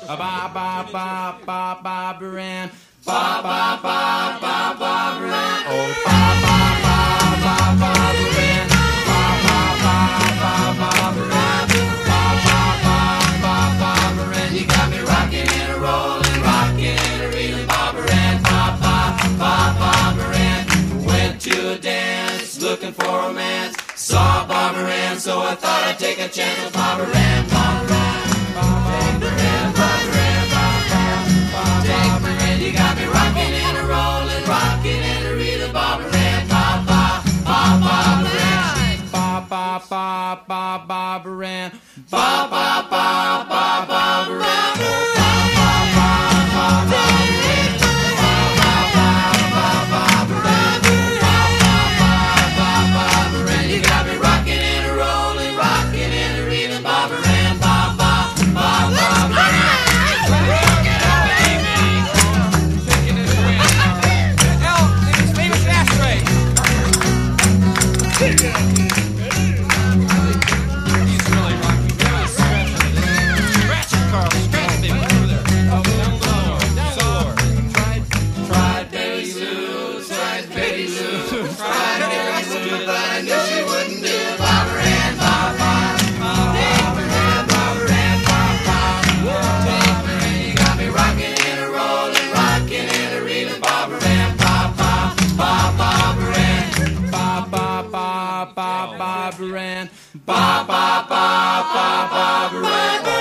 Ba ba ba ba Barbara Ann. Ba ba ba ba Barbara Ann. Oh, ba ba ba ba Barbara Ann. Ba ba ba ba Barbara Ann. Ba ba ba ba Barbara Ann. You got me rocking and a rolling, rocking and a reeling, Barbara Ann. Ba ba ba Barbara Ann. Went to a dance, looking for romance. Saw Barbara Ann, so I thought I'd take a chance with Barbara Ann. Barbara Ann, Barbara Ann, Barbara Ann, Barbara Ann. You got me rocking and a rolling, rocking and a reeling, Barbara Ann. Ba ba ba Barbara Ann. Ba ba ba ba Barbara Ann. Ba ba ba ba Barbara Ann. Ba ba ba ba Barbara Ann. Ba ba ba ba Barbara Ann. Ba ba ba ba Barbara Ann. You got me rocking and a rolling, rocking and a reeling, Barbara Ann. Ba ba ba Barbara Ann. Barbara Ann. Ba ba ba ba Barbara Ann.